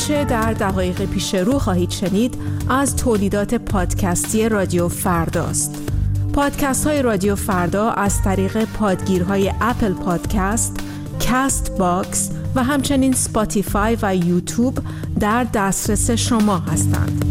آنچه در دقایق پیش رو خواهید شنید از تولیدات پادکستی رادیو فرداست. پادکست های رادیو فردا از طریق پادگیرهای اپل پادکست، کست باکس و همچنین سپاتیفای و یوتیوب در دسترس شما هستند.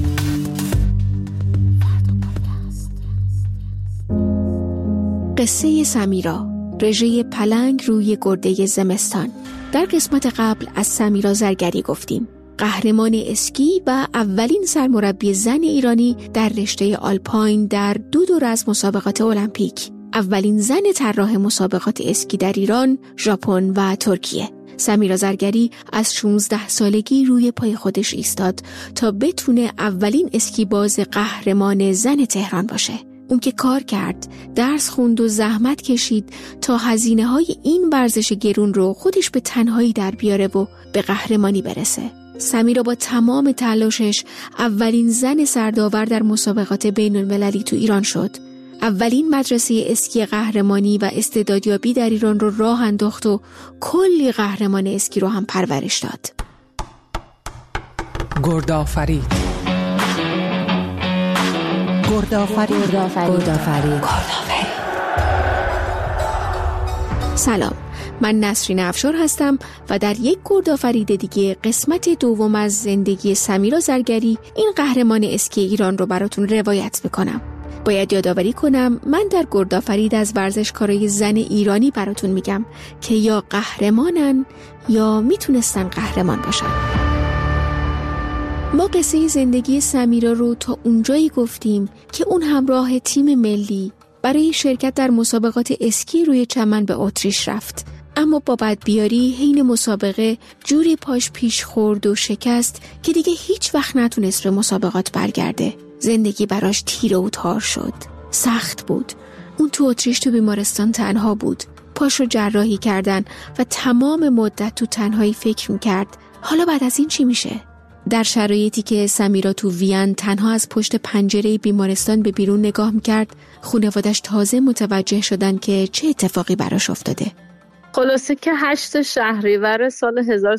قصه سمیرا، رژه پلنگ روی گرده زمستان. در قسمت قبل از سمیرا زرگری گفتیم، قهرمان اسکی و اولین سرمربی زن ایرانی در رشته آلپاین در دو دور از مسابقات المپیک، اولین زن طراح مسابقات اسکی در ایران، ژاپن و ترکیه. سمیرا زرگری از 16 سالگی روی پای خودش ایستاد تا بتونه اولین اسکی باز قهرمان زن تهران باشه. اون که کار کرد، درس خوند و زحمت کشید تا هزینه‌های این ورزش گرون رو خودش به تنهایی در بیاره و به قهرمانی برسه. سمیرا با تمام تلاشش اولین زن سرداور در مسابقات بین‌المللی تو ایران شد. اولین مدرسه اسکی قهرمانی و استعدادیابی در ایران رو راه انداخت و کلی قهرمان اسکی رو هم پرورش داد. گردآفرید. سلام، من نسرین افشار هستم و در یک گردآفرید دیگه قسمت دوم از زندگی سمیرا زرگری، این قهرمان اسکی ایران رو براتون روایت میکنم. باید یادآوری کنم من در گردآفرید از ورزشکارای زن ایرانی براتون میگم که یا قهرمانن یا میتونستن قهرمان باشن. ما قصه زندگی سمیرا رو تا اونجایی گفتیم که اون همراه تیم ملی برای شرکت در مسابقات اسکی روی چمن به اتریش رفت، اما با بدبیاری حین مسابقه جوری پاش پیش خورد و شکست که دیگه هیچ وقت نتونست به مسابقات برگرده. زندگی براش تیره و تار شد. سخت بود. اون تو اتریش تو بیمارستان تنها بود. پاش رو جراحی کردن و تمام مدت تو تنهایی فکر میکرد حالا بعد از این چی میشه؟ در شرایطی که سمیرا تو وین تنها از پشت پنجره بیمارستان به بیرون نگاه میکرد، خانواده‌اش تازه متوجه شدن که چه اتفاقی براش افتاده. خلاصه که 8 شهریور سال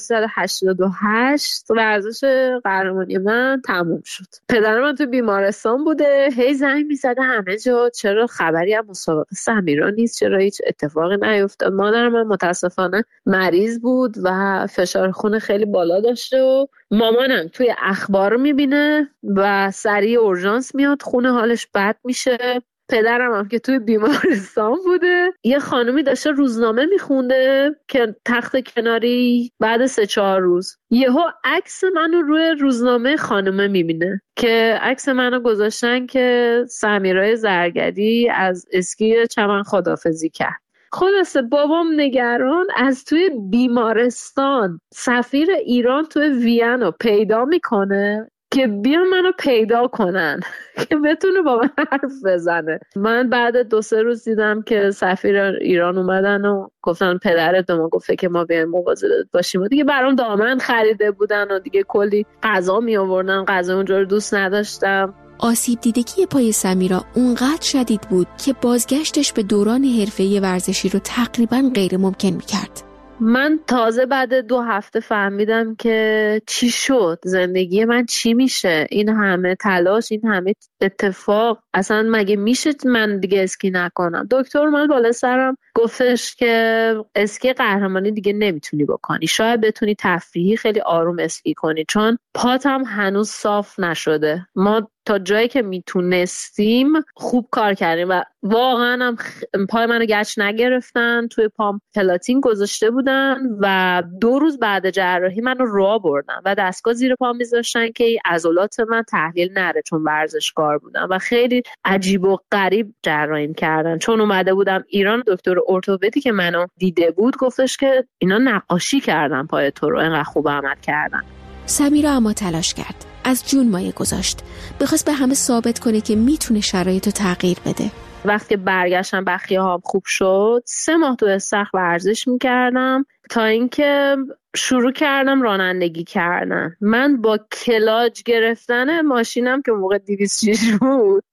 1388 ورزش قهرمانی من تموم شد. پدر من تو بیمارستان بوده، هی زنگ میزده همه جا چرا خبری از مسابقه سمیرا نیست، چرا هیچ اتفاقی نیفتاد. مادر من متاسفانه مریض بود و فشار خون خیلی بالا داشته و مامانم توی اخبار میبینه و سریع اورژانس میاد، خون حالش بد میشه. پدرم هم که توی بیمارستان بوده، یه خانومی داشته روزنامه میخونده که تخت کناری، بعد 3-4 روز یهو عکس منو روی روزنامه خانومه میبینه که عکس منو گذاشتن که سمیرا زرگری از اسکی چمن خداحافظی کرد. خلاصه بابام نگران از توی بیمارستان سفیر ایران توی وین رو پیدا میکنه که بیان منو پیدا کنن که بتونه با من حرف بزنه. من بعد 2-3 روز دیدم که سفیر ایران اومدن و گفتن پدرت به ما گفته که ما بیایم مواظب باشیم و دیگه برام دامن خریده بودن و دیگه کلی غذا می آوردن. غذا اونجا رو دوست نداشتم. آسیب دیدگی پای سمیرا اونقدر شدید بود که بازگشتش به دوران حرفه‌ای ورزشی رو تقریباً غیر ممکن می‌کرد. من تازه بعد 2 هفته فهمیدم که چی شد، زندگی من چی میشه، این همه تلاش، این همه اتفاق، اصلا مگه میشه من دیگه اسکی نکنم. دکتر من بالا سرم گفتش که اسکی قهرمانی دیگه نمیتونی بکنی، شاید بتونی تفریحی خیلی آروم اسکی کنی چون پات هم هنوز صاف نشده. ما تا جایی که میتونستیم خوب کار کردیم و واقعا هم پای منو گچ نگرفتن، توی پام پلاتین گذاشته بودن و 2 روز بعد جراحی منو راه بردن و دستگاه زیر پام میذاشتن که عضلات من تحلیل نره چون ورزشکار بودم و خیلی عجیب و غریب جراحی کردن. چون اومده بودم ایران، دکتر ارتوپدی که منو دیده بود گفتش که اینا نقاشی کردن پای تو رو، اینقدر خوب عمل کردن. سمیرا اما تلاش کرد. از جون مایه گذاشت. بخواست به همه ثابت کنه که میتونه شرایطو تغییر بده. وقتی برگشتم بخیه‌هام خوب شد، 3 ماه تو استخر ورزش میکردم تا اینکه شروع کردم رانندگی کردن. من با کلاج گرفتن ماشینم که موقع 206 بود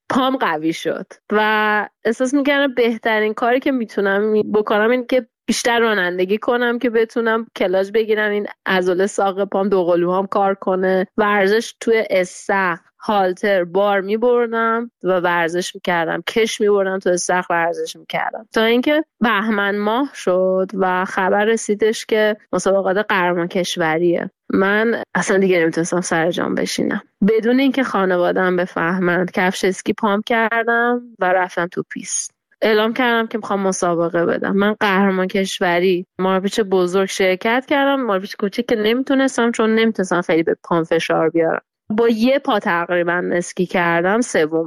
پام قوی شد و احساس میکردم بهترین کاری که میتونم بکنم این که بیشتر رانندگی کنم که بتونم کلاژ بگیرم، این عضله ساق پام دوقلوهام کار کنه. ورزش توی استخر، هالتر، بار میبردم و ورزش میکردم، کش میبردم تو استخر ورزش میکردم تا اینکه بهمن ماه شد و خبر رسیدش که مسابقات قهرمان کشوریه. من اصلا دیگه نمیتونستم سر جام بشینم. بدون اینکه خانواده‌ام بفهمند کفش اسکی پام کردم و رفتم تو پیست. اعلام کردم که میخوام مسابقه بدم. من قهرمان کشوری مارپیچ بزرگ شرکت کردم. مارپیچ کوچیک که نمیتونستم، چون نمیتونستم خیلی به پام فشار بیارم. با یه پا تقریبا اسکی کردم، سوم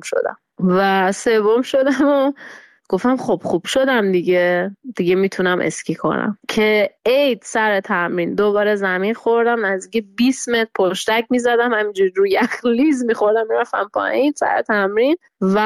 شدم و گفتم خب خوب شدم دیگه میتونم اسکی کنم. که عید سر تمرین دوباره زمین خوردم، نزدیک 20 متر پشتک میزدم، همینجوری روی یخ لیز میخوردم، میرفتم پایین سر تمرین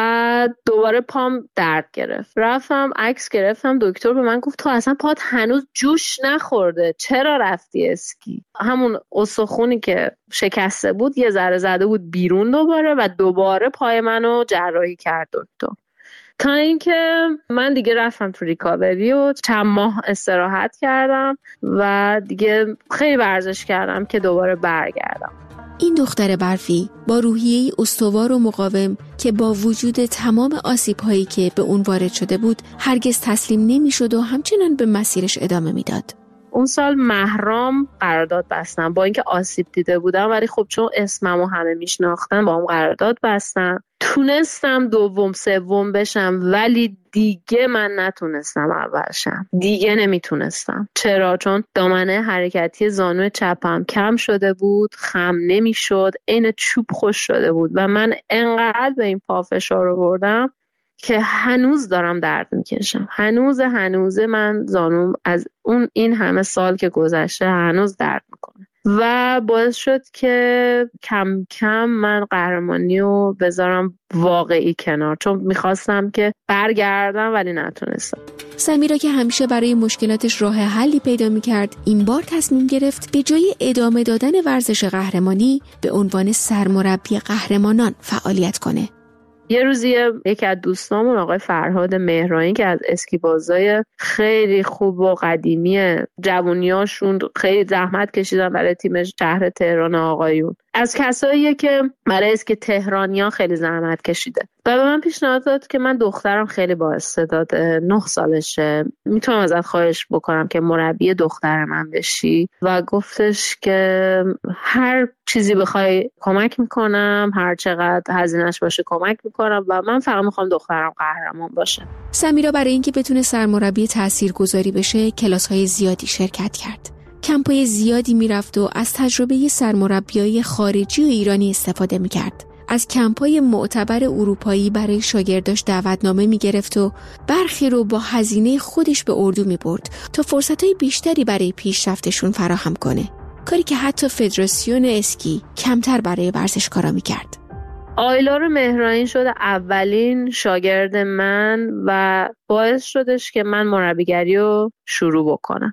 و دوباره پام درد گرفت. رفتم عکس گرفتم، دکتر به من گفت تو اصلا پات هنوز جوش نخورده، چرا رفتی اسکی؟ همون استخونی که شکسته بود یه ذره زده بود بیرون دوباره و دوباره پای منو جراحی کرد دکتر. تا اینکه من دیگه رفتم تو ریکاوری و چند ماه استراحت کردم و دیگه خیلی ورزش کردم که دوباره برگردم. این دختر برفی با روحیه‌ای استوار و مقاوم که با وجود تمام آسیب‌هایی که به اون وارد شده بود هرگز تسلیم نمی‌شد و همچنان به مسیرش ادامه میداد. اون سال مهرام قرارداد بستم، با اینکه آسیب دیده بودم ولی خب چون اسممو همه میشناختن با هم قرارداد بستم. تونستم دوم سوم بشم ولی دیگه من نتونستم اول شم، دیگه نمیتونستم. چرا؟ چون دامنه حرکتی زانو چپم کم شده بود، خم نمیشد، عین چوب خوش شده بود و من انقدر به این پا فشار آوردم که هنوز دارم درد میکشم. هنوز من زانوم از این همه سال که گذشته هنوز درد میکنه و باعث شد که کم کم من قهرمانی رو بذارم واقعی کنار، چون میخواستم که برگردم ولی نتونستم. سمیرا که همیشه برای مشکلاتش راه حلی پیدا میکرد، این بار تصمیم گرفت به جای ادامه دادن ورزش قهرمانی به عنوان سرمربی قهرمانان فعالیت کنه. یه روزی یکی از دوستامون آقای فرهاد مهرانی که از اسکیبازای خیلی خوب و قدیمی جوونیاشون خیلی زحمت کشیدن برای تیم شهر تهران آقایون، از کساییه که برای اسکی تهرانیان خیلی زحمت کشیده و به من پیشنهاد داد که من دخترم خیلی با استعداده، 9 سالشه، میتونم ازت خواهش بکنم که مربی دختر من بشی و گفتش که هر چیزی بخوای کمک میکنم، هر چقدر هزینه‌اش باشه کمک میکنم و من فقط میخوام دخترم قهرمان باشه. سمیرا برای اینکه بتونه سرمربی تاثیرگذاری بشه کلاس‌های زیادی شرکت کرد. کمپای زیادی میرفت و از تجربه سرمربیای خارجی و ایرانی استفاده میکرد. از کمپای معتبر اروپایی برای شاگرداش دعوتنامه میگرفت و برخی رو با هزینه خودش به اردو میبرد تا فرصتهای بیشتری برای پیشرفتشون فراهم کنه. کاری که حتی فدراسیون اسکی کمتر برای ورزشکارا میکرد. آیلار مهرانی شده اولین شاگرد من و باعث شدش که من مربیگری رو شروع بکنم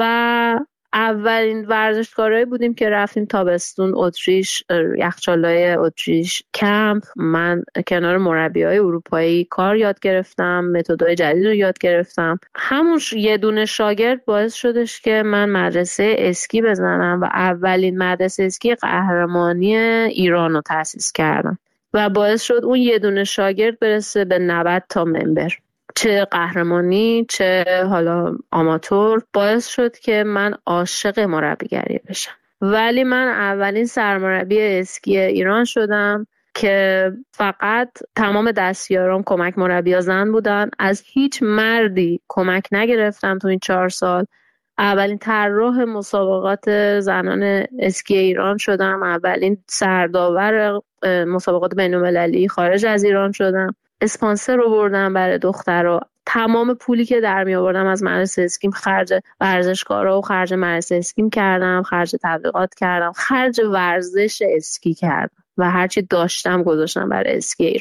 و اولین ورزشکارایی بودیم که رفتیم تابستون اتریش، یخچالای اتریش کمپ. من کنار مربیای اروپایی کار یاد گرفتم، متدهای جدید رو یاد گرفتم. همون یه دونه شاگرد باعث شدش که من مدرسه اسکی بزنم و اولین مدرسه اسکی قهرمانی ایران رو تأسیس کردم و باعث شد اون یه دونه شاگرد برسه به 90 تا ممبر، چه قهرمانی چه حالا آماتور. باعث شد که من عاشق مربیگری بشم. ولی من اولین سرمربی اسکی ایران شدم که فقط تمام دستیاران کمک مربی زن بودن. از هیچ مردی کمک نگرفتم تو این 4 سال. اولین طراح مسابقات زنان اسکی ایران شدم، اولین سرداور مسابقات بین‌المللی خارج از ایران شدم، اسپانسر رو بردم برای دخترها. تمام پولی که در می آوردم از مدرسه اسکیم خرج ورزشکارا و خرج مدرسه اسکیم کردم، خرج تبلیغات کردم، خرج ورزش اسکی کردم و هرچی داشتم گذاشتم برای اسکی ایران.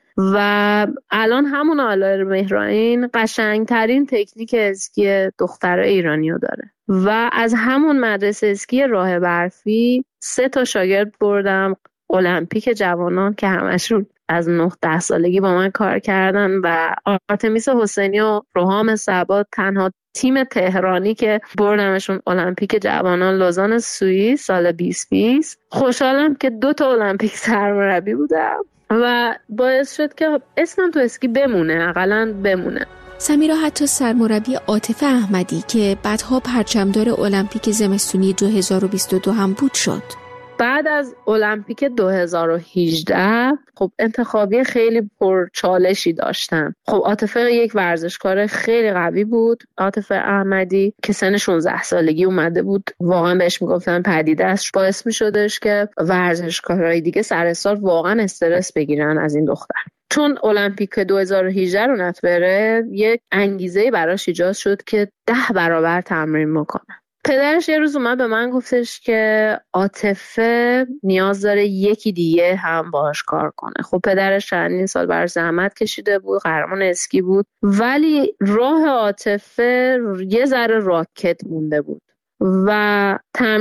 و الان همون آیلار مهرانی قشنگترین تکنیک اسکی دخترای ایرانی رو داره و از همون مدرسه اسکی راه برفی 3 تا شاگرد بردم المپیک جوانان که همشون از 9-10 سالگی با من کار کردن و آرتمیس حسینی و روحام صبا تنها تیم تهرانی که بردمشون المپیک جوانان لوزان سوئیس سال 2020. خوشحالم که 2 تا المپیک سرمربی بودم و باعث شد که اسمم تو اسکی بمونه، حداقل بمونه. سمیرا حتی سرمربی عاطفه احمدی که بعدها پرچمدار المپیک زمستونی 2022 هم بود شد. بعد از المپیک 2018 خب انتخابی خیلی پرچالشی داشتن. خب عاطفه یک ورزشکار خیلی قوی بود، عاطفه احمدی که سن 16 سالگی اومده بود، واقعا بهش میگفتن پدیده است، باعث میشدش که ورزشکارای دیگه سر سال واقعا استرس بگیرن از این دختر. چون المپیک 2018 رو نتبره یک انگیزه براش ایجاد شد که 10 برابر تمرین بکنه. پدرش یه روز اومد به من گفتش که عاطفه نیاز داره یکی دیگه هم باهاش کار کنه. خب پدرش چندین سال براش زحمت کشیده بود، قهرمان اسکی بود، ولی راه عاطفه یه ذره راکت مونده بود و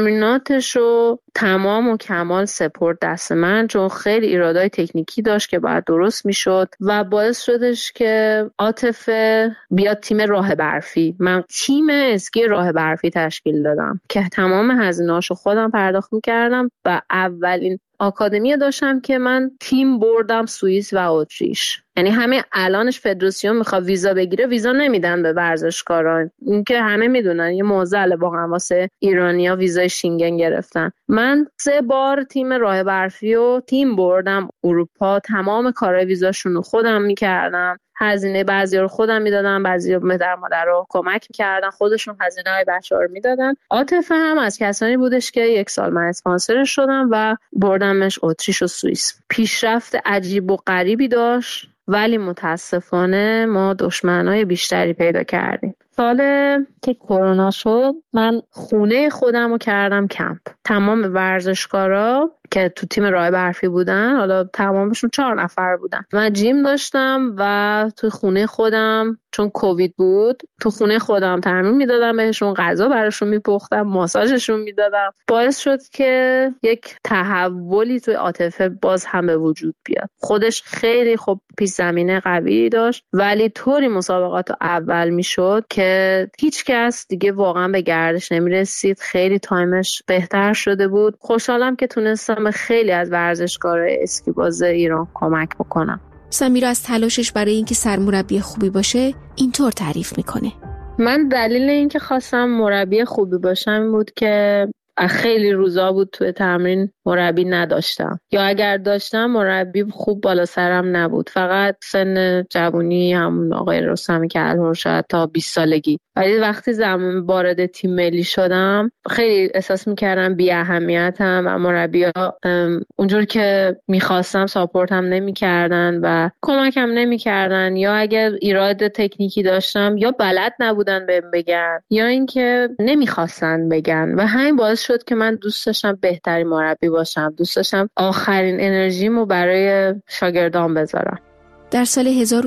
تمریناتشو تمام و کمال سپورت دست من، چون خیلی ایرادای تکنیکی داشت که باید درست میشد و باعث شدش که عاطفه بیاد تیم راه برفی. من تیم اسکی راه برفی تشکیل دادم که تمام هزینه‌اشو خودم پرداخت میکردم و اولین آکادمی داشتم که من تیم بردم سوئیس و اتریش. یعنی همین الانش فدراسیون میخواد ویزا بگیره، ویزا نمیدن به ورزشکاران. این که همه میدونن یه معضله واقعا واسه ایرانیا ویزای شینگن گرفتن. من 3 بار تیم راه برفی و تیم بردم اروپا، تمام کارهای ویزاشون رو خودم میکردم، هزینه بعضی رو خودم میدادم، بعضی رو پدر مادر رو کمک میکردن، خودشون هزینه‌های بچه‌ها رو میدادن. عاطفه هم از کسانی بودش که 1 سال من اسپانسرش شدم و بردمش اتریش و سوئیس. پیشرفت عجیب و غریبی داشت، ولی متاسفانه ما دشمنای بیشتری پیدا کردیم. سال که کرونا شد من خونه خودم رو کردم کمپ. تمام ورزشکارا که تو تیم راه برفی بودن، حالا تمامشون 4 نفر بودن، من جیم داشتم و تو خونه خودم، چون کووید بود، تو خونه خودم تمرین میدادم بهشون، غذا براشون میپختم، ماساژشون میدادم. باعث شد که یک تحولی توی عاطفه باز هم به وجود بیاد. خودش خیلی خب پیش زمینه قوی داشت، ولی طوری مسابقات اول میشد که هیچ کس دیگه واقعا به گردش نمیرسید. خیلی تایمش بهتر شده بود. خوشحالم که تونستم به خیلی از ورزشکارای اسکی باز ایران کمک بکنم. سمیرا از تلاشش برای اینکه سرمربی خوبی باشه اینطور تعریف میکنه: من دلیل اینکه خواستم مربی خوبی باشم بود که خیلی روزا بود توی تمرین مربی نداشتم، یا اگر داشتم مربی خوب بالا سرم نبود. فقط سن جوانی همون آقای رستمی کلهر شاید تا 20 سالگی. ولی وقتی زمان وارد تیم ملی شدم خیلی احساس میکردم بی اهمیتم و مربی‌ها اونجور که میخواستم ساپورتم نمیکردن و کمکم نمیکردن، یا اگر ایراد تکنیکی داشتم یا بلد نبودن بهم بگن یا اینکه نمیخواستن بگن و همین باعث شد که من دوست داشتم بهترین مربی باشم. دوست داشتم آخرین انرژیمو برای شاگردان بذارم. در سال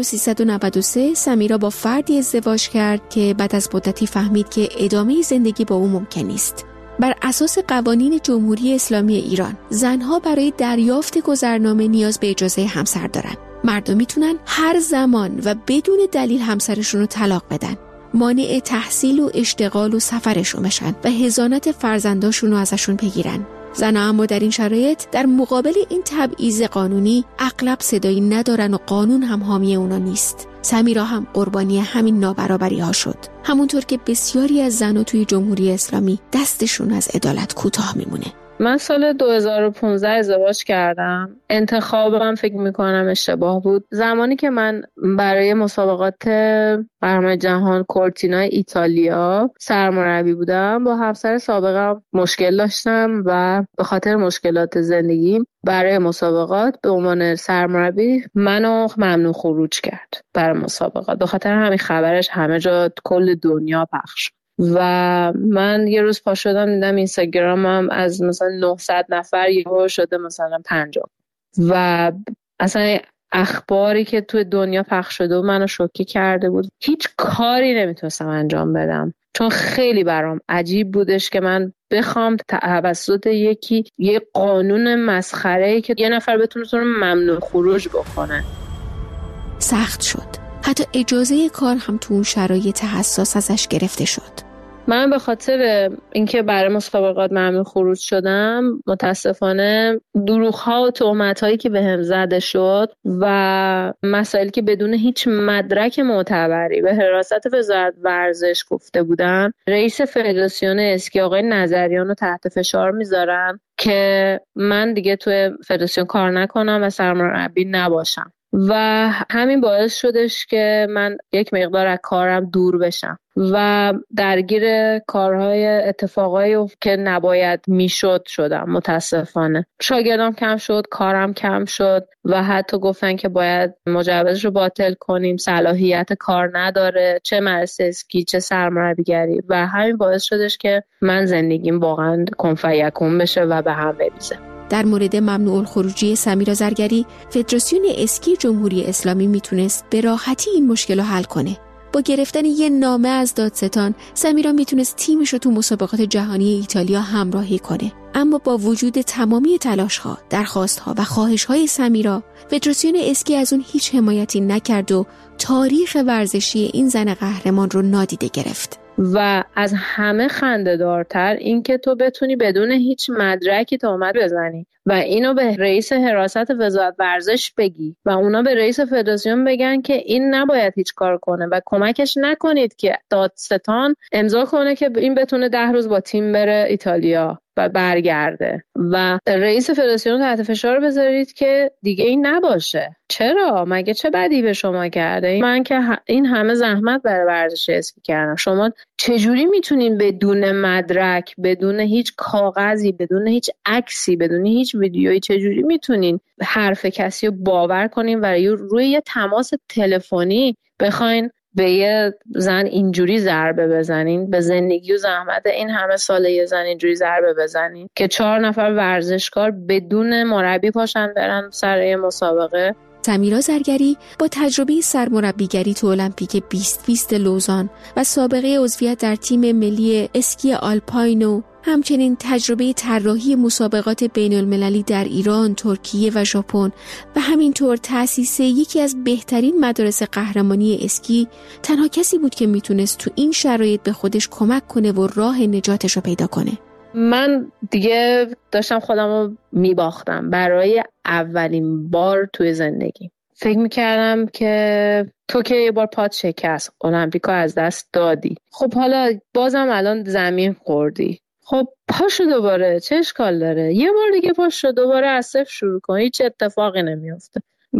1393 سمیرا با فردی ازدواج کرد که بعد از مدتی فهمید که ادامه زندگی با او ممکن نیست. بر اساس قوانین جمهوری اسلامی ایران زنها برای دریافت گذرنامه نیاز به اجازه همسر دارن. مردم میتونن هر زمان و بدون دلیل همسرشون رو طلاق بدن، مانع تحصیل و اشتغال و سفرشون بشن و حضانت فرزنداشون رو ازشون بگیرن. زنها اما در این شرایط در مقابل این تبعیض قانونی اغلب صدایی ندارن و قانون هم حامی اونا نیست. سمیرا هم قربانی همین نابرابری ها شد، همونطور که بسیاری از زنها توی جمهوری اسلامی دستشون از عدالت کوتاه میمونه. من سال 2015 ازدواج کردم. انتخابم فکر میکنم اشتباه بود. زمانی که من برای مسابقات قهرمانی جهان کورتینای ایتالیا سرمربی بودم، با همسر سابقم مشکل داشتم و به خاطر مشکلات زندگی برای مسابقات به عنوان سرمربی منو ممنوع خروج کرد برای مسابقات. به خاطر همین خبرش همه جا کل دنیا پخش. و من یه روز پا شدم دیدم اینستاگرامم از مثلا 900 نفر یهو شده مثلا 50 و اصلا اخباری که توی دنیا پخش شده و منو شوکه کرده بود. هیچ کاری نمیتونستم انجام بدم، چون خیلی برام عجیب بودش که من بخوام توسط یه قانون مسخره‌ای که یه نفر بتونه ممنوع خروج بکنه. سخت شد. حتی اجازه کار هم تو اون شرایط حساس ازش گرفته شد. من به خاطر اینکه برای مسابقات ممنوع خروج شدم، متاسفانه دروغ‌ها و تهمت‌هایی که بهم زده شد و مسائلی که بدون هیچ مدرک معتبری به حراست وزارت ورزش گفته بودن، رئیس فدراسیون اسکی آقای نظریان رو تحت فشار میذارن که من دیگه توی فدراسیون کار نکنم و سرمربی نباشم و همین باعث شدش که من یک مقدار از کارم دور بشم و درگیر کارهای اتفاقایی که نباید میشد شدم. متاسفانه شاگردام کم شد، کارم کم شد و حتی گفتن که باید مجوزش رو باطل کنیم، صلاحیت کار نداره، چه مدرسه اسکی چه سرمربیگری، و همین باعث شدش که من زندگیم واقعا کن فیکون بشه و به هم بریزه. در مورد ممنوع الخروجی سمیرا زرگری، فدراسیون اسکی جمهوری اسلامی میتونست به راحتی این مشکل رو حل کنه. با گرفتن یه نامه از دادستان، سمیرا میتونست تیمش رو تو مسابقات جهانی ایتالیا همراهی کنه. اما با وجود تمامی تلاش‌ها، درخواست‌ها و خواهش‌های سمیرا، فدراسیون اسکی از اون هیچ حمایتی نکرد و تاریخ ورزشی این زن قهرمان رو نادیده گرفت. و از همه خنده‌دارتر این که تو بتونی بدون هیچ مدرکی تهمت بزنی و اینو به رئیس حراست وزارت ورزش بگی و اونا به رئیس فدراسیون بگن که این نباید هیچ کار کنه و کمکش نکنید که دادستان امضا کنه که این بتونه 10 روز با تیم بره ایتالیا و برگرده و رئیس فدراسیون تحت فشار بذارید که دیگه این نباشه. چرا؟ مگه چه بدی به شما کرده؟ من که این همه زحمت برای ورزش اسکی کردم، شما چجوری میتونین بدون مدرک، بدون هیچ کاغذی، بدون هیچ عکسی، بدون هیچ ویدیویی، چجوری میتونین حرف کسی رو باور کنین و روی یه تماس تلفنی بخواین به یه زن اینجوری ضربه بزنین، به زندگی و زحمت این همه ساله یه زن اینجوری ضربه بزنین که 4 نفر ورزشکار بدون مربی پاشن برن سر یه مسابقه؟ سمیرا زرگری با تجربه سرمربیگری تو المپیک 2020 لوزان و سابقه عضویت در تیم ملی اسکی آلپاین و همچنین تجربه طراحی مسابقات بین المللی در ایران، ترکیه و ژاپن و همینطور تأسیس یکی از بهترین مدارس قهرمانی اسکی، تنها کسی بود که میتونست تو این شرایط به خودش کمک کنه و راه نجاتش رو پیدا کنه. من دیگه داشتم خودم رو میباختم برای اولین بار توی زندگی. فکر میکردم که تو که یه بار پات شکست، المپیکو از دست دادی، خب حالا بازم الان زمین خوردی، خب پاشو دوباره، چه اشکال داره؟ یه بار دیگه پاشو دوباره از صفر شروع کن، هیچ اتفاقی نمیفته.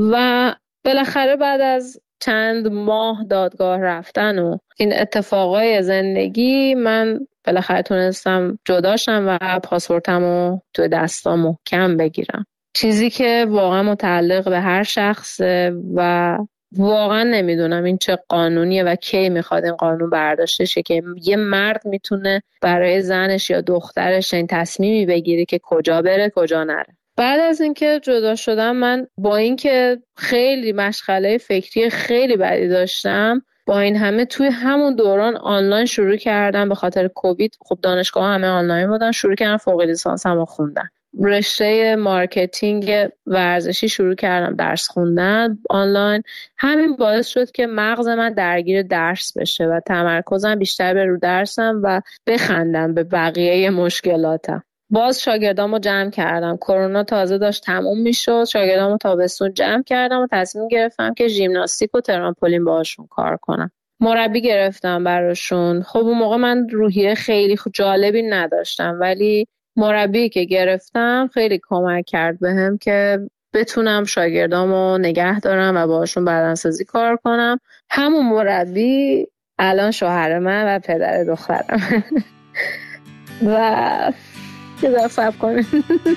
و بالاخره بعد از چند ماه دادگاه رفتن و این اتفاقای زندگی، من بالاخره تونستم جداشم و پاسپورتمو تو دستام محکم بگیرم. چیزی که واقعا متعلق به هر شخصه و واقعا نمیدونم این چه قانونیه و کی میخواد این قانون برداشته شه که یه مرد میتونه برای زنش یا دخترش این تصمیمی بگیره که کجا بره کجا نره. بعد از اینکه جدا شدم، من با اینکه خیلی مشغله فکری خیلی بدی داشتم، با این همه توی همون دوران آنلاین شروع کردم. به خاطر کووید خب دانشگاه همه آنلاین بودن، شروع کردم فوق لیسانس هم خوندن. رشته مارکتینگ ورزشی شروع کردم درس خوندن آنلاین. همین باعث شد که مغز من درگیر درس بشه و تمرکزم بیشتر به رو درسم و بخندم به بقیه مشکلاتم. باز شاگردامو جمع کردم. کرونا تازه داشت تموم میشد، شاگردامو تابستون جمع کردم و تصمیم گرفتم که ژیمناستیک و ترامپولین باهاشون کار کنم. مربی گرفتم براشون. خب اون موقع من روحیه خیلی جالبی نداشتم، ولی مربی که گرفتم خیلی کمک کرد بهم که بتونم شاگردامو نگه دارم و باهاشون بدنسازی کار کنم. همون مربی الان شوهر من و پدر دخترم. و یه صبر کنیم.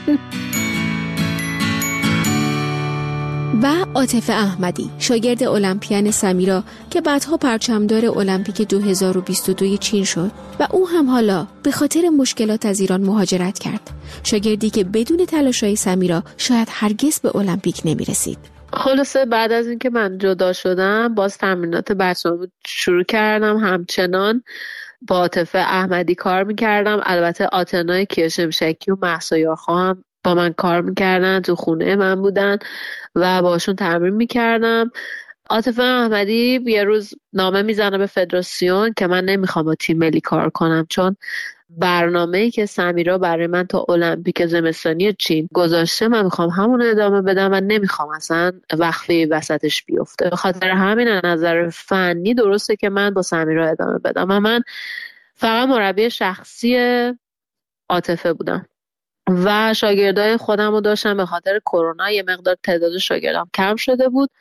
و عاطفه احمدی، شاگرد المپیان سمیرا که بعدها پرچمدار المپیک 2022 چین شد و او هم حالا به خاطر مشکلات از ایران مهاجرت کرد. شاگردی که بدون تلاش‌های سمیرا شاید هرگز به المپیک نمی‌رسید. خلاصه بعد از اینکه من جدا شدم باز تمرینات بچه‌مو شروع کردم، همچنان با عاطفه احمدی کار میکردم. البته آتنای کیشمشکی و مهسا یارخوا هم با من کار میکردن، تو خونه من بودن و باشون تمرین میکردم. عاطفه احمدی یه روز نامه میزنه به فدراسیون که من نمیخوام با تیم ملی کار کنم، چون برنامه‌ای که سمیرا برای من تا المپیک زمستانی چین گذاشته من میخوام همون ادامه بدم و نمیخوام اصلا وقفه وسطش بیفته. به خاطر همین از نظر فنی درسته که من با سمیرا ادامه بدم و من فقط مربی شخصی عاطفه بودم و شاگردای خودم رو داشتم. به خاطر کرونا یه مقدار تعداد شاگردام کم شده بود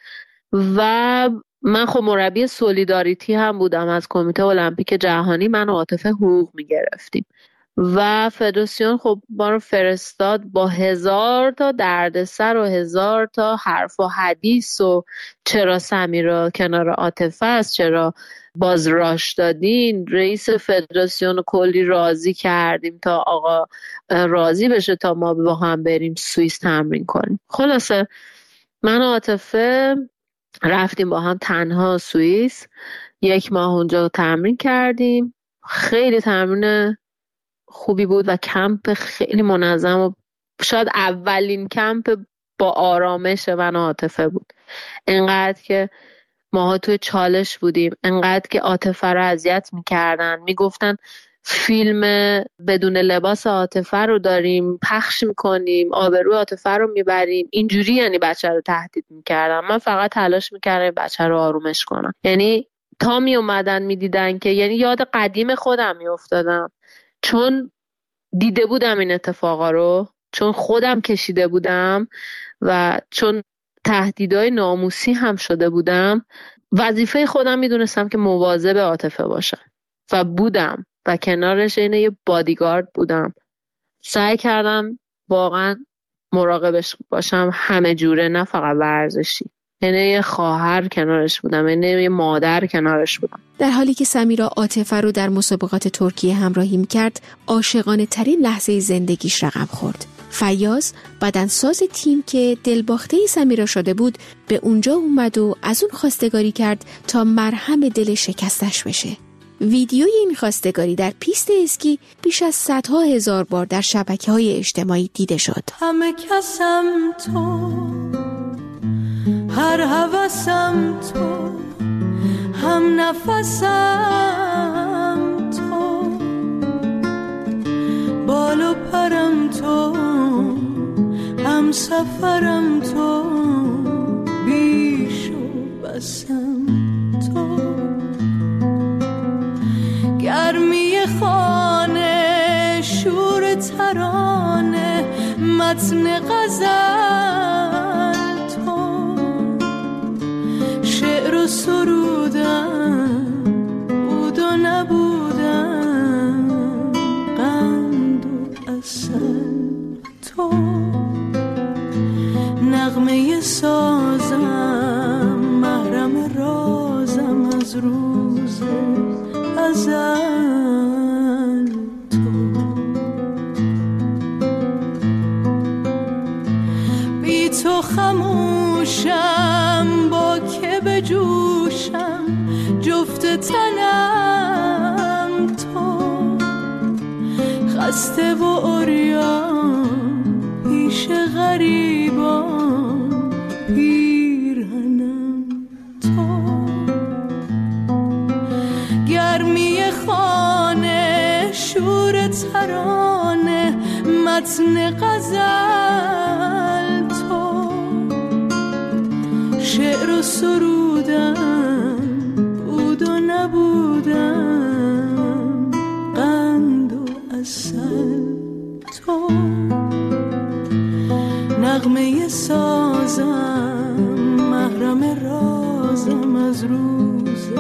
و من خب مربی سولیداریتی هم بودم از کمیته المپیک جهانی. من و عاطفه حقوق میگرفتیم و فدراسیون خب ما رو فرستاد با 1000 تا دردسر و 1000 تا حرف و حدیث و چرا سمیرا کنار عاطفه است، چرا باز راش دادین. رئیس فدراسیون رو کلی راضی کردیم تا آقا راضی بشه تا ما با هم بریم سوئیس تمرین کنیم. خلاصه من و عاطفه رفتیم با هم تنها سوئیس، 1 ماه اونجا تمرین کردیم. خیلی تمرین خوبی بود و کمپ خیلی منظم و شاید اولین کمپ با آرامش من و عاطفه بود. انقدر که ماها توی چالش بودیم، انقدر که عاطفه رو اذیت میکردن، میگفتن فیلم بدون لباس عاطفه رو داریم پخش میکنیم، آبروی عاطفه رو میبریم، اینجوری یعنی بچه رو تهدید میکردن. من فقط تلاش میکردم بچه رو آرومش کنم. یعنی تا میومدن میدیدن که یعنی یاد قدیم خودم میافتادم، چون دیده بودم این اتفاقا رو، چون خودم کشیده بودم و چون تهدیدهای ناموسی هم شده بودم. وظیفه خودم میدونستم که مواظب عاطفه باشم و بودم و کنارش اینه یه بادیگارد بودم. سعی کردم واقعا مراقبش باشم همه جوره، نه فقط ورزشی. یعنی یه خواهر کنارش بودم، یعنی یه مادر کنارش بودم. در حالی که سمیرا عاطفه رو در مسابقات ترکیه همراهی می‌کرد، عاشقانه ترین لحظه زندگیش رقم خورد. فیاض، بدنساز تیم که دلباخته سمیرا شده بود، به اونجا اومد و از اون خواستگاری کرد تا مرهم دل شکستش بشه. ویدیوی این خواستگاری در پیست اسکی بیش از 100,000 بار در شبکه‌های اجتماعی دیده شد. همه کسم تو، هر هوسم تو، هم نفسم تو، بال و پرم تو، هم سفرم تو، بیش و بسم تو، گرمی خانه، شور ترانه، متن غزل تو، شعر و سرودم، بود و نبودم، قند و عسل تو، نغمه سازم، محرم رازم از روز ازل تو، بی تو خموشم، با که بجوشم، جفت تنم تو، خسته و عریان پیش غریبان، پیرهنم تو، گرمی خانه، شور ترانه، متن غزل تو، شعر و سرودم، بود و نبودم، قند و عسل تو، نغمه سازم، محرم رازم از روز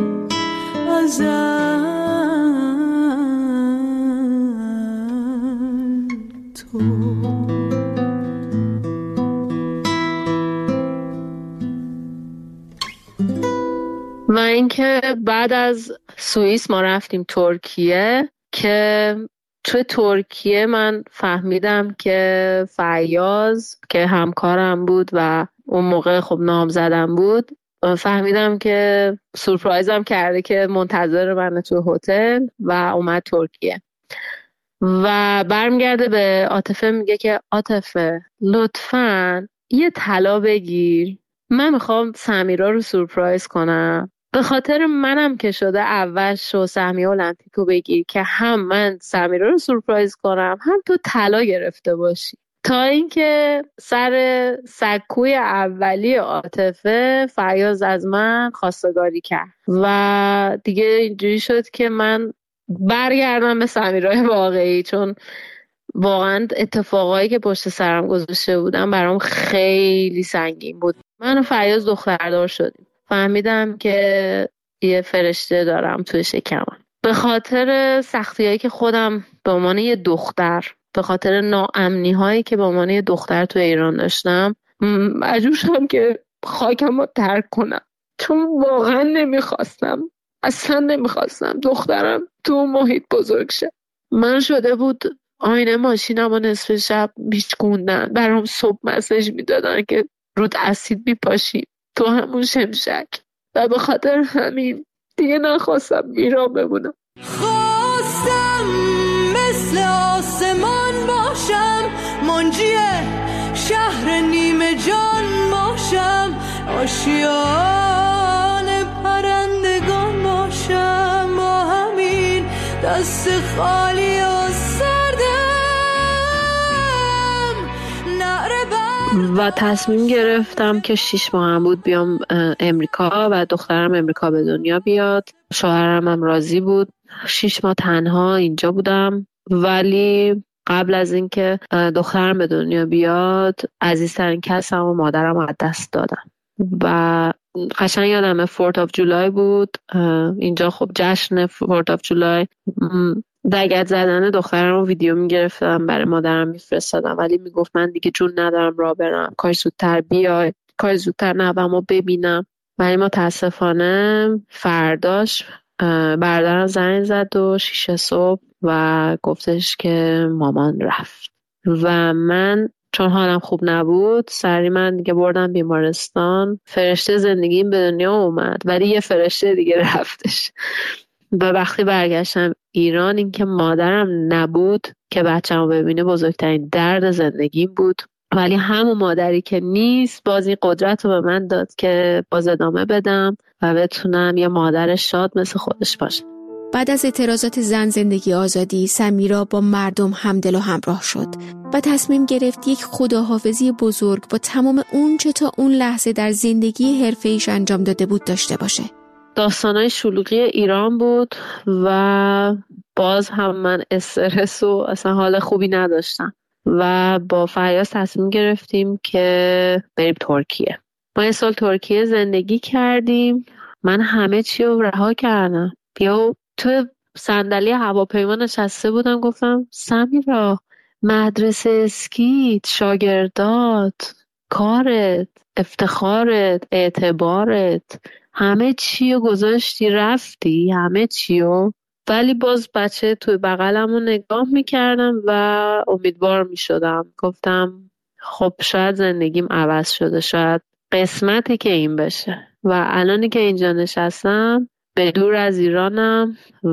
ازل تو. و اینکه بعد از سوئیس ما رفتیم ترکیه، که توی ترکیه من فهمیدم که فیاض که همکارم بود و اون موقع خب نامزدم بود، فهمیدم که سورپرایزم کرده که منتظر منه تو هتل و اومد ترکیه و برمیگرده به عاطفه میگه که عاطفه لطفاً یه طلا بگیر، من میخوام سمیرا رو سورپرایز کنم، به خاطر منم که شده اول شو سهمیه المپیکو بگیر که هم من سمیرا رو سورپرایز کنم هم تو طلا گرفته باشی. تا اینکه سر سکوی اولی عاطفه فیاض از من خواستگاری کرد و دیگه اینجوری شد که من برگردم به سمیرای واقعی، چون واقعا اتفاقایی که پشت سرم گذاشته بودم برام خیلی سنگین بود. من و فیاض دختردار شدیم، فهمیدم که یه فرشته دارم توی شکمم. به خاطر سختی‌هایی که خودم به عنوان یه دختر، به خاطر ناامنی هایی که به عنوان یه دختر تو ایران داشتم، مجبور شدم که خاکم رو ترک کنم، چون واقعا نمیخواستم، اصلا نمیخواستم دخترم تو محیط بزرگ شه. من شده بود آینه ماشینم و نصف شب میچکوندن، برام صبح مسیج میدادن که رود اسید میپاشی تو همون شمشک و به خاطر همین دیگه نخواستم ایران بمونم. خواستم مثل آسمان باشم، منجی شهر نیمه جان باشم، آشیان پرندگان باشم، با همین دست خالی و سردم نعره و تصمیم گرفتم که 6 ماه هم بود بیام امریکا و دخترم امریکا به دنیا بیاد. شوهرم هم راضی بود. 6 ماه تنها اینجا بودم، ولی قبل از اینکه دخترم به دنیا بیاد عزیزترین کسم و مادرم رو از دست دادم و قشنگ یادمه 4th of July بود. اینجا خب جشن 4th of July، دگت زدن دخترم رو ویدیو میگرفتم برای مادرم میفرستادم، ولی میگفت من دیگه جون ندارم راه برم، کاش زودتر بیای، کاش زودتر نوامو ببینم. ولی متاسفانه فرداش برادرم زنگ زد و 6 صبح و گفتش که مامان رفت و من چون حالم خوب نبود سری من دیگه بردم بیمارستان. فرشته زندگیم به دنیا اومد ولی یه فرشته دیگه رفتش و وقتی برگشتم ایران این که مادرم نبود که بچه‌مو ببینه بزرگترین درد زندگیم بود. ولی همون مادری که نیست باز این قدرت رو به من داد که باز ادامه بدم و بتونم یه مادر شاد مثل خودش باشم. بعد از اعتراضات زن زندگی آزادی، سمیرا با مردم همدل و همراه شد و تصمیم گرفت یک خداحافظی بزرگ با تمام اون چه تا اون لحظه در زندگی حرفه‌ایش انجام داده بود داشته باشه. داستانای شلوغی ایران بود و باز هم من استرس و اصلا حال خوبی نداشتم و با فیاض تصمیم گرفتیم که بریم ترکیه. ما یه سال ترکیه زندگی کردیم. من همه چی رو رها کردم. یا تو صندلی هواپیما نشسته بودم گفتم سمیرا مدرسه اسکیت، شاگردات، کارت، افتخارت، اعتبارت، همه چی رو گذاشتی رفتی، همه چی رو. ولی باز بچه توی بغلم رو نگاه میکردم و امیدوار میشدم. گفتم خب شاید زندگیم عوض شده، شاید قسمتی که این بشه و الانی که اینجا نشستم به دور از ایرانم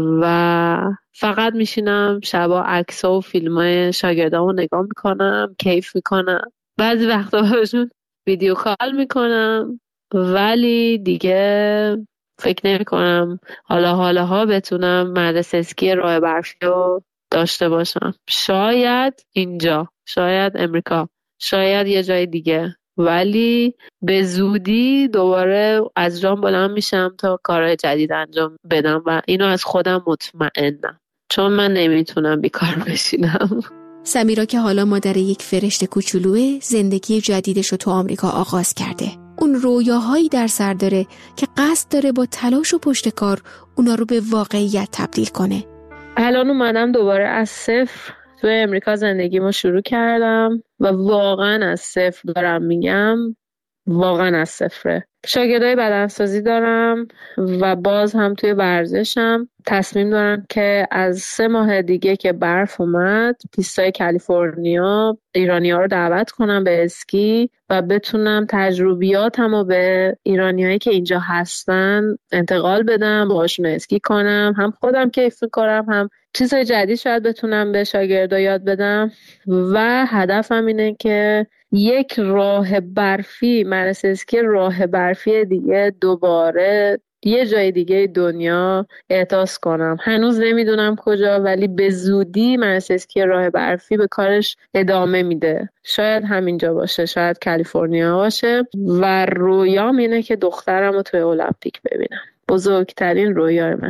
و فقط میشینم شبا عکس‌ها و فیلمای شاگردامو نگاه میکنم، کیف میکنم، بعضی وقتا باشون ویدیو کال میکنم، ولی دیگه فکر نمی کنم حالاها بتونم مدرسه اسکی راه برفی رو داشته باشم. شاید اینجا، شاید امریکا، شاید یه جای دیگه، ولی به زودی دوباره از جام بلند میشم تا کارهای جدید انجام بدم و اینو از خودم مطمئنم، چون من نمیتونم بیکار بشینم. سمیرا که حالا مادر یک فرشته کوچولوه، زندگی جدیدش رو تو آمریکا آغاز کرده. اون رویاهایی در سر داره که قصد داره با تلاش و پشتکار اونا رو به واقعیت تبدیل کنه. الان اومدم دوباره از صفر توی امریکا زندگیمو شروع کردم و واقعا از صفر دارم میگم. واقعا از صفره. شاگردای بدنسازی دارم و باز هم توی ورزشم تصمیم دارم که از 3 ماه دیگه که برف اومد پیستای کالیفرنیا ایرانی‌ها رو دعوت کنم به اسکی و بتونم تجربیاتم رو به ایرانیایی که اینجا هستن انتقال بدم، باهاشون اسکی کنم، هم خودم کیف کنم، هم چیزهای جدید شاید بتونم به شاگردا یاد بدم. و هدفم اینه که یک راه برفی، مراسم اسکی راه برفی دیگه دوباره یه جای دیگه دنیا احساس کنم. هنوز نمیدونم کجا، ولی به زودی مراسم اسکی راه برفی به کارش ادامه میده. شاید همینجا باشه، شاید کالیفرنیا باشه و رویام اینه که دخترم رو توی المپیک ببینم. بزرگترین رویای من.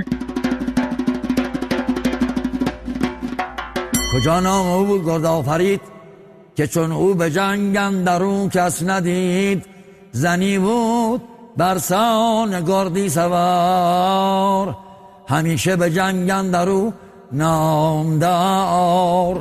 کجا نام او بود گرد آفرید که چون او به جنگ اندرون کس ندید، زنی بود برسان گردی سوار، همیشه به جنگ اندرون نامدار.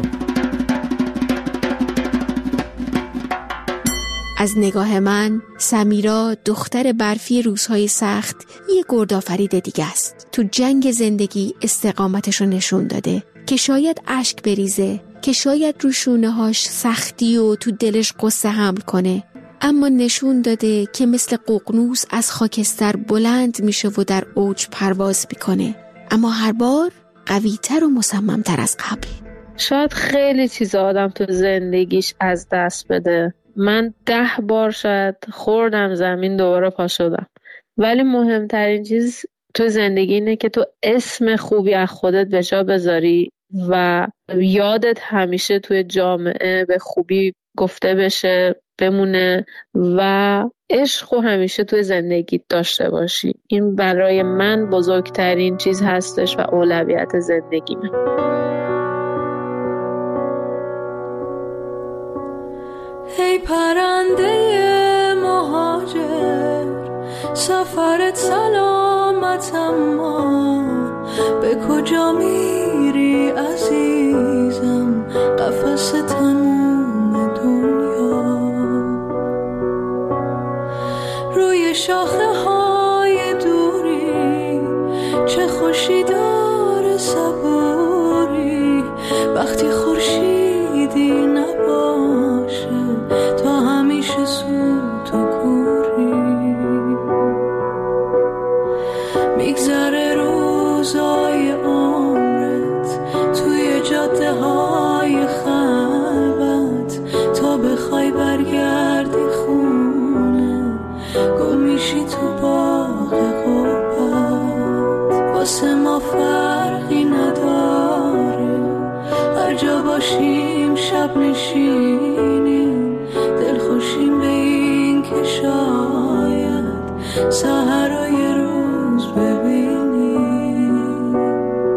از نگاه من سمیرا دختر برفی روزهای سخت یه گردآفرید دیگه است. تو جنگ زندگی استقامتش رو نشون داده که شاید اشک بریزه، که شاید رو شونه‌هاش سختی و تو دلش قصه حمل کنه، اما نشون داده که مثل ققنوس از خاکستر بلند میشه و در اوج پرواز میکنه، اما هر بار قوی‌تر و مصمم‌تر از قبل. شاید خیلی چیز آدم تو زندگیش از دست بده. من 10 بار شاید خوردم زمین دوباره پا شدم، ولی مهمترین چیز تو زندگی اینه که تو اسم خوبی از خودت به جا بذاری و یادت همیشه توی جامعه به خوبی گفته بشه، بمونه و عشقو همیشه توی زندگیت داشته باشی. این برای من بزرگترین چیز هستش و اولویت زندگیمه. ای پرنده مهاجر، سفرت سلامت اما به کجا میری عزیزم؟ قفس تموم دنیا روی شاخه های دوری، چه خوشی داره صبوری وقتی خورشیدی نباشه، تا همیشه سوت و کوری. میگذره روزای عمرت توی جاده های خلوت، تا بخوای برگردی خونه گم میشی تو باغ غربت. واسه ما فرقی نداره هر جا باشیم، شب نشینیم دلخوشیم به این که شاید سحرای روز ببینیم.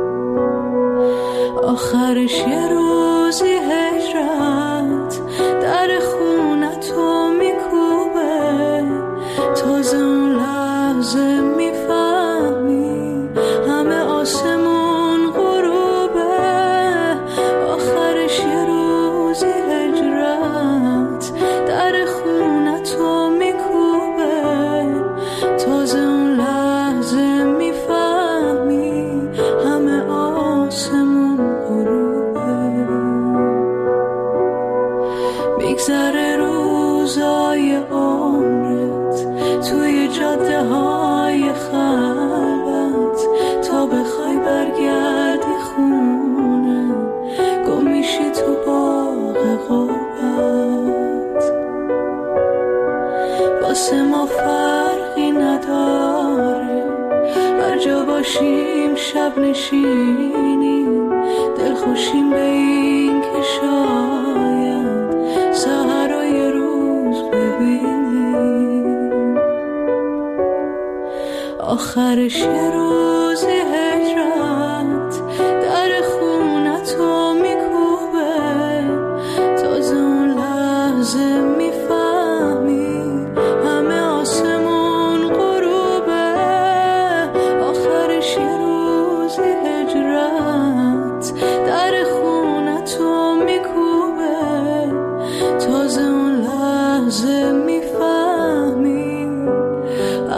آخرش یه روزی هجرت در خونتو میکوبه، تازه اون لحظه میفهمی همه آسمون غروبه. آخرش یه روزی هجرت در خونتو میکوبه، تازه اون لحظه میفهمی همه آسمون غروبه. میگذره روزای عمرت توی جاده های خلوت، تا بخوای برگردی خونه گم میشی تو باغ غربت. واسه ما فرقی نداره هر جا باشیم، شب نشینیم دلخوشیم به این که شاید سحرای روز ببینیم. آخرش یه روزی هجرت در خونتو میکوبه، تازه اون لحظه میفهمی همه آسمون غروبه. آخرش یه روزی هجرت در خونتو میکوبه، تازه اون لحظه میفهمی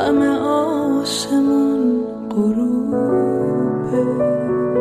غم آسمون غروبه.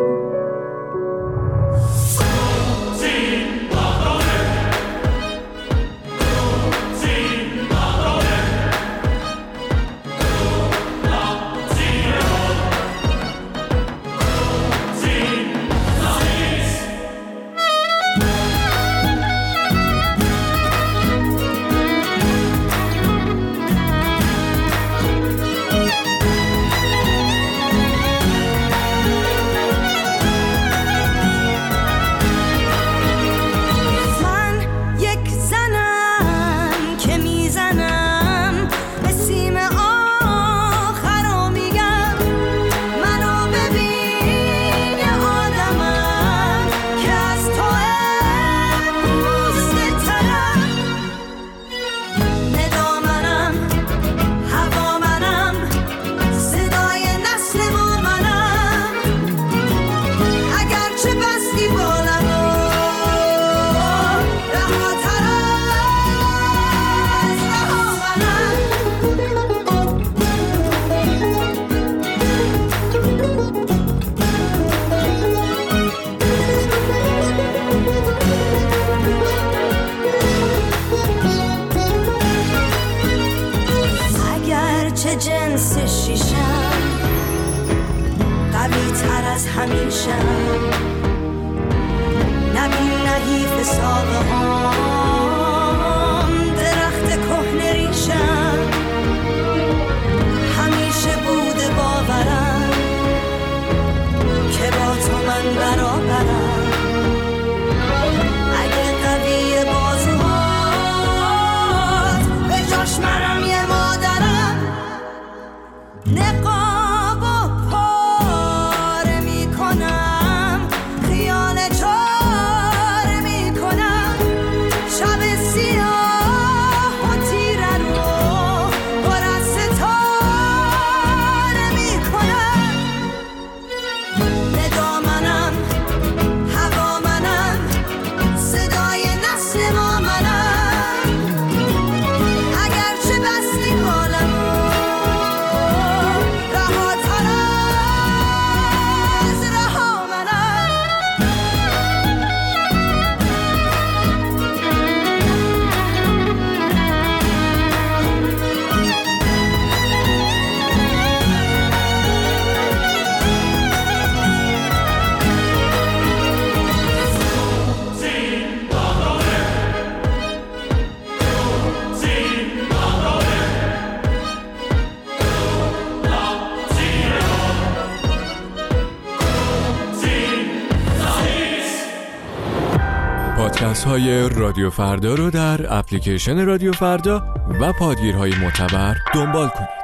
پادکست های رادیو فردا رو در اپلیکیشن رادیو فردا و پادگیرهای معتبر دنبال کنید.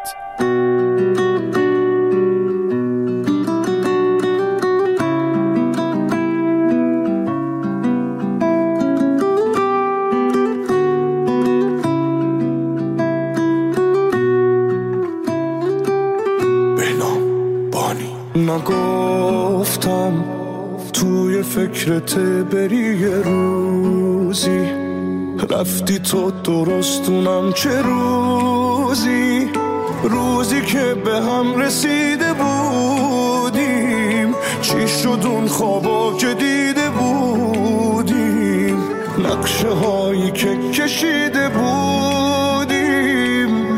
نگفتم توی فکرت بری یه روزی، رفتی تو درستونم چه روزی، روزی که به هم رسیده بودیم، چی شد اون خوابا که دیده بودیم، نقشه هایی که کشیده بودیم.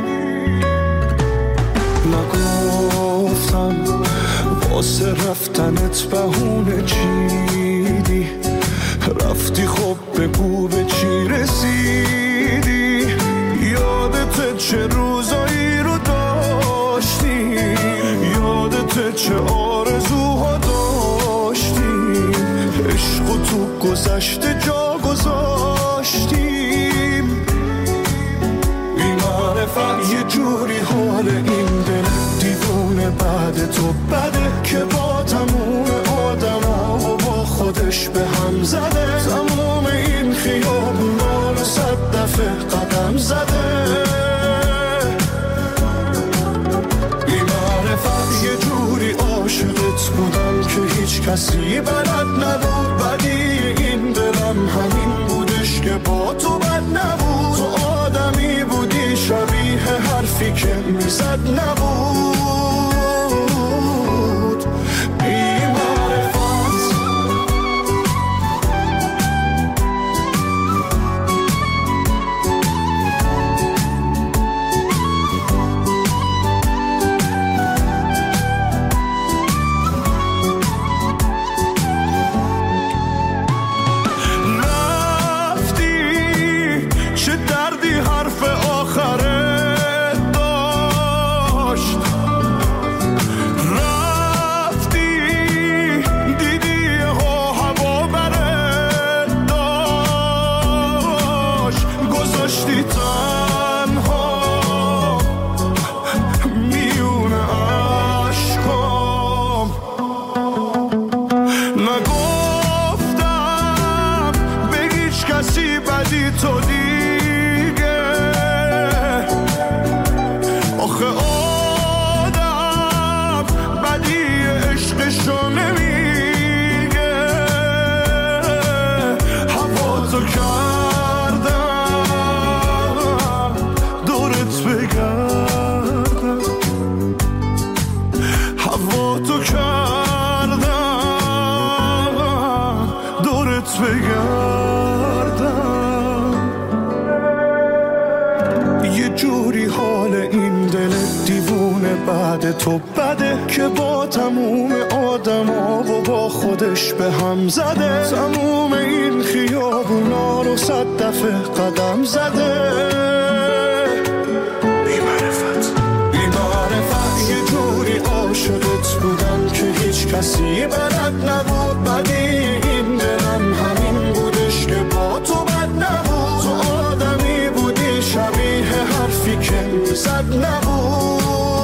نگفتم واسه رفتنت بهونه چیدی، رفتی خب بگو به چی رسیدی، یادت چه روزایی رو داشتی، یادت چه آرزوها داشتیم، عشق تو گذشته جا گذاشتیم. بی معرفت یه جوری حال این دل دیوونه بعد تو بده که با تموم آدم ها و با خودش به هم زده، تموم این خیابونا رو 100 دفعه قدم زده. بی معرفت یه جوری عاشقت بودم که هیچ کسی بلد نبود، بدی این دلم همین بودش که با تو بد نبود، تو آدمی بودی شبیه حرفی که میزد نبود بی معرفت. تو بده که با تموم آدما و با خودش به هم زده، تموم این خیابونا رو 100 دفعه قدم زده. بی‌معرفت یه جوری عاشقت بودم که هیچ کسی بلد نبود، بدی این دلم همین بودش که با تو بد نبود. تو آدمی بودی شبیه حرفی که زد نبود.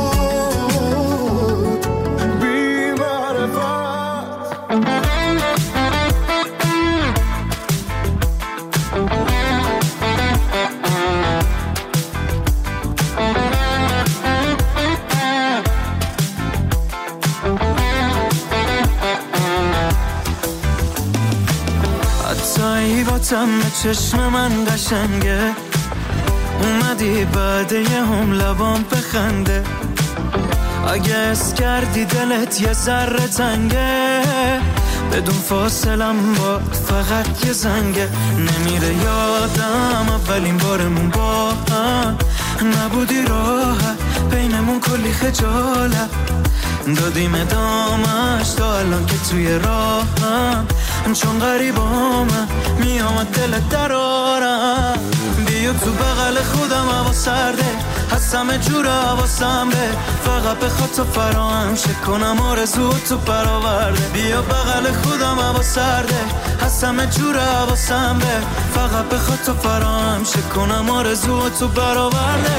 تم چشم من قشنگه، اومدی بعد یه هم لبام بخنده. اگه اس کردی دلت یه ذره تنگه، بدون فاصلم با فقط یه زنگه. نمیره یادم اولین بارمون با هم، نبودی راحت بینمون کلی خجالت. دادیم ادامش تا الان که توی راهم، چون غریبامم میامد دلت درارم. بیا تو بغل خودم هوا سرده، هستم جور حواسم به فقط بخواد تو فراهم شه کنم آرزو تو برآورده. بیا بغل خودم هوا سرده، هستم جور حواسم به فقط بخواد تو فراهم شه کنم آرزو تو برآورده.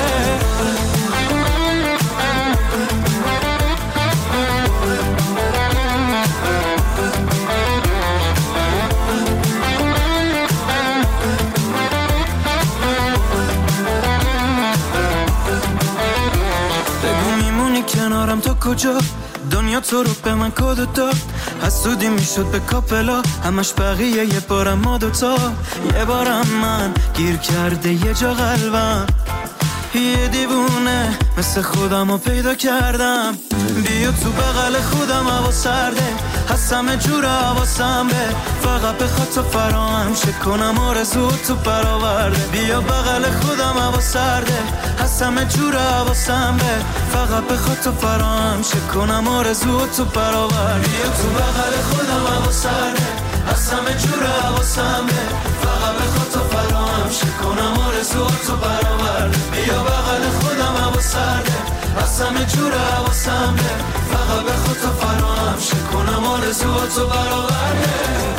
کنارم تو کجا؟ دنیا تو رو به من کد داد، حسودی میشد به کاپلا، همش بقیه یه بارم ما دوتا. یه بارم من گیر کرده یه جا قلبم، یه دیوونه مثل خودم رو پیدا کردم. بیا تو بغل خودم هوا سرده، هستم جور حواسم به فقط بخواد تو فراهم شه کنم آرزو تو برآورده. بیا بغل خودم هوا سرده، هستم جور حواسم به فقط بخواد تو فراهم شه کنم آرزو تو برآورده. بیا تو بغل خودم هوا سرده، هستم جور حواسم به فقط بخواد تو فراهم شه کنم آرزو تو برآورده. بیا بغل خودم هوا سرده، هستم جور حواسم به فقط بخواد تو فراهم شه کنم آرزو تو برآورده.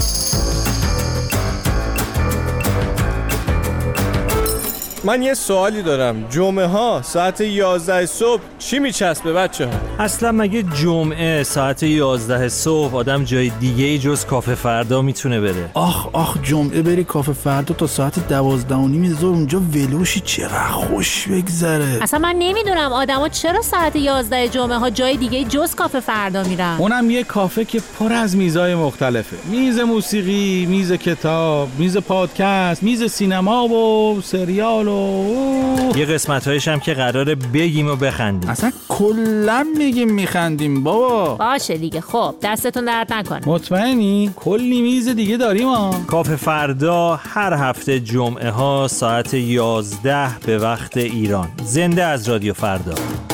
من یه سوالی دارم، جمعه ها ساعت 11 صبح چی میچسبه بچه ها؟ اصلا مگه جمعه ساعت 11 صبح آدم جای دیگه ای جز کافه فردا میتونه بره؟ آخ جمعه بری کافه فردا تا ساعت 12:30 ظهر اونجا ولوشی، چقدر خوش بگذره. اصلا من نمیدونم آدما چرا ساعت 11 جمعه ها جای دیگه جز کافه فردا میرن. اونم یه کافه که پر از میزای مختلفه، میز موسیقی، میز کتاب، میز پادکست، میز سینما و سریال و یه قسمت‌هایش هم که قراره بگیم و بخندیم. اصلا کلا میگیم میخندیم بابا. باشه دیگه. خب دستتون درد نکنه. مطمئنی؟ کلی میز دیگه داریم ها. کافه فردا هر هفته جمعه ها ساعت 11 به وقت ایران. زنده از رادیو فردا.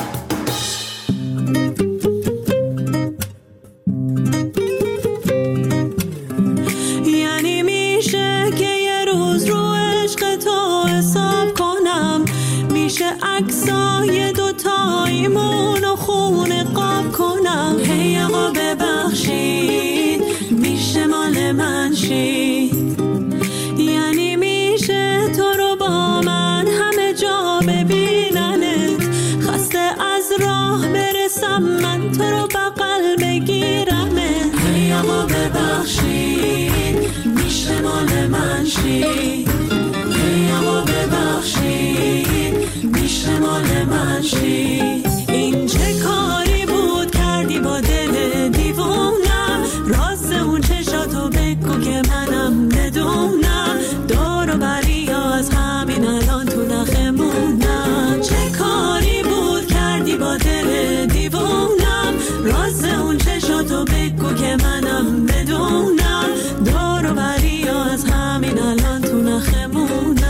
یعنی میشه که یه روز رو عشق تو حساب کنم، میشه عکسای دوتاییمون و خونه قاب کنم. هی آقا ببخشید میشه مال من شید، یعنی میشه تو رو با من همه جا ببیننت، خسته از راه برسم من تو رو بغل بگیرمت. هی آقا ببخشید میشه مال من شید، هی آقا ببخشید میشه مال من شید. این چه کاری بود کردی با دل دیوونم، راز اون چشاتو بگو که منم بدونم، دور و بری از همین الان تو نخمونم. چه کاری بود کردی با دل دیوونم، راز اون چشاتو بگو که منم بدونم، دور و بری از همین الان تو نخمونم.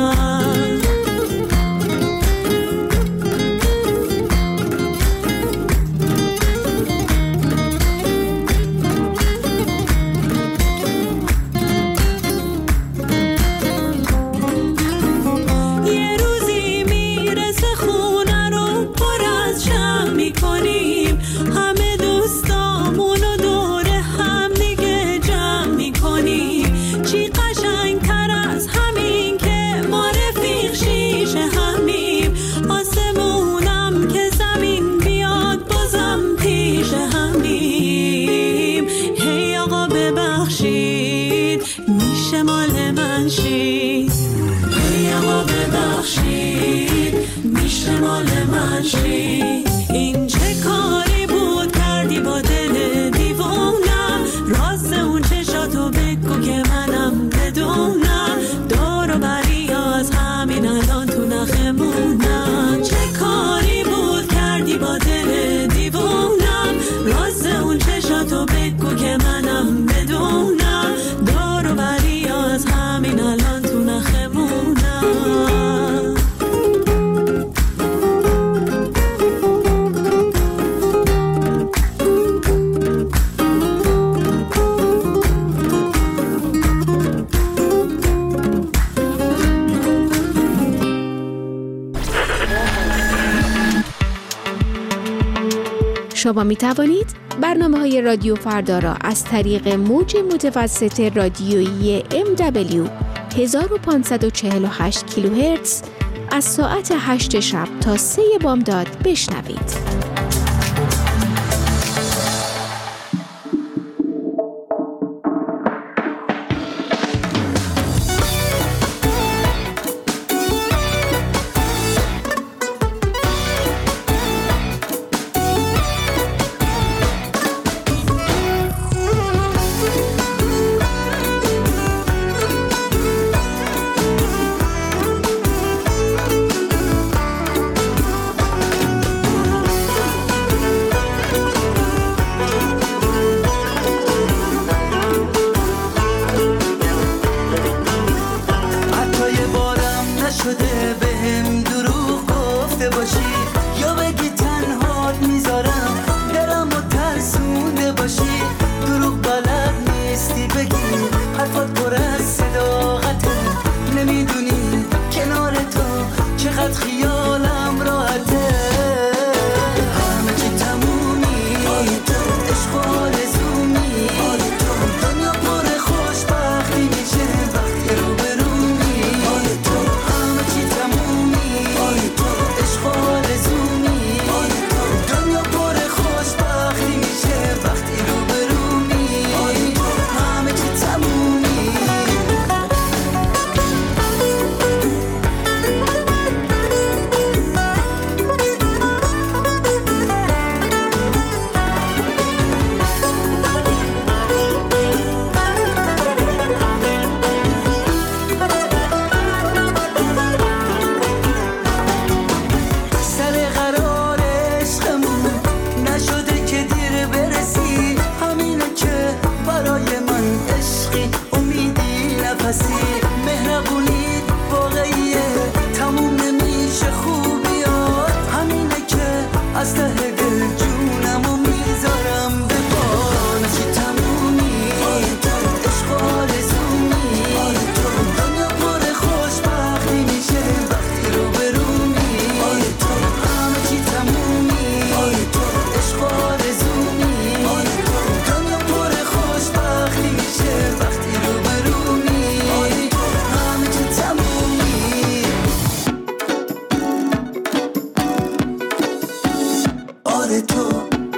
این چه کاری بود کردی با دل دیوونم، راز اون چشاتو بگو که منم بدونم، دور و بری از همین الان تو نخمونم. چه کاری بود کردی با دل دیوونم، راز اون چشاتو بگو که منم بدونم، دور و بری از همین الان تو نخمونم. شما می توانید برنامه‌های رادیو فردا را از طریق موج متوسط رادیویی MW 1548 کیلوهرتز از ساعت 8 شب تا 3 بامداد بشنوید. آره تو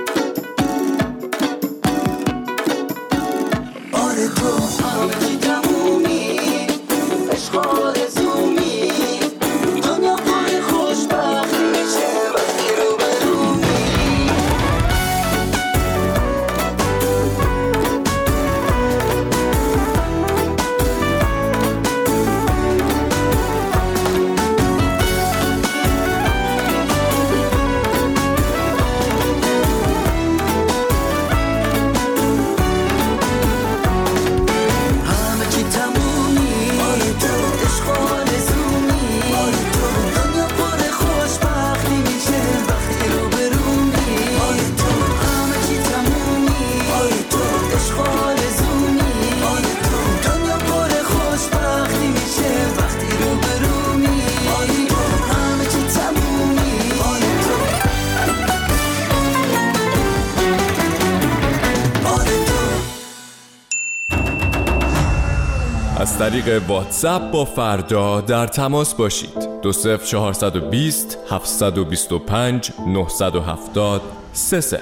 همه چی تمومی عشق آرزومی دنیا پر خوشبختی میشه وقتی رو برومی از طریق واتساپ با فردا در تماس باشید. 20420 725 970 30.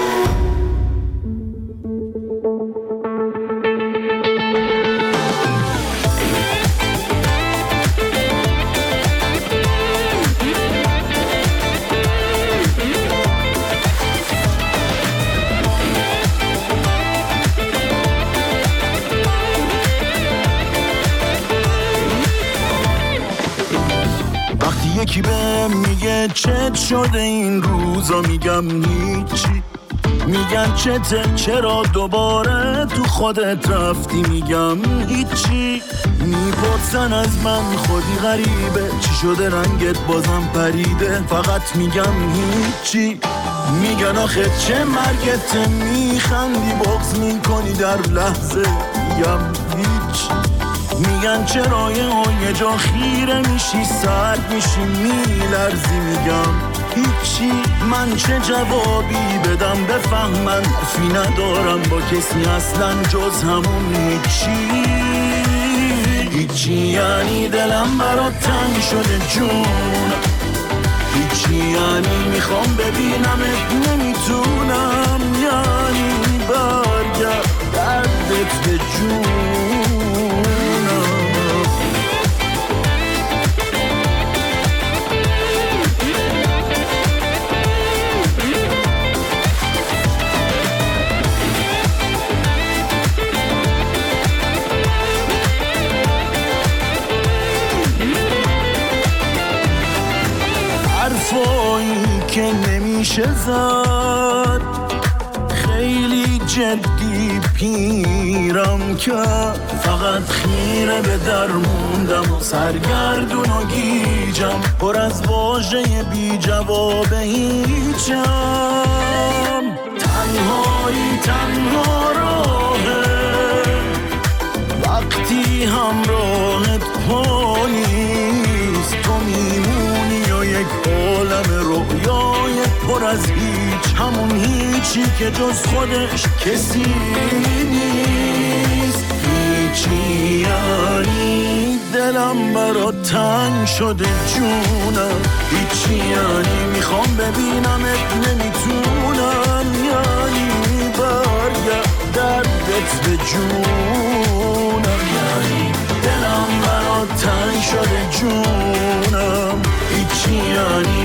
یکی به میگه چت شده این روزا میگم هیچی، میگن چته چرا دوباره تو خودت رفتی میگم هیچی، میپرسن از من خودی غریبه چی شده رنگت بازم پریده، فقط میگم هیچی، میگن آخه چه مرگته میخندی بغض میکنی در لحظه میگم هیچ، میگن چرا یه جا خیره میشی سرد میشی میلرزی میگم هیچی، من چه جوابی بدم بفهمن حرفی ندارم با کسی اصلا جز همون هیچی، هیچی یعنی دلم برات تنگ شده جون، هیچی یعنی میخوام ببینمت نمیتونم، یعنی برگرد دردت به جون. حرفایی که نمیشه زد خیلی جدی پیرم که فقط خیره به در موندم و سرگردون و گیجم پر از واژه بی جواب هیچم، تنهایی تنها راهه وقتی همراهت پا نیست، تو میمونی و یک عالم رویای پر از هیچ، همون هیچی که جز خودش کسی نیست، هیچی یعنی دلم برات تنگ شده جونم، هیچی یعنی میخوام ببینمت نمیتونم، یعنی برگرد دردت به جونم، یعنی دلم برات تنگ شده جونم، هیچی یعنی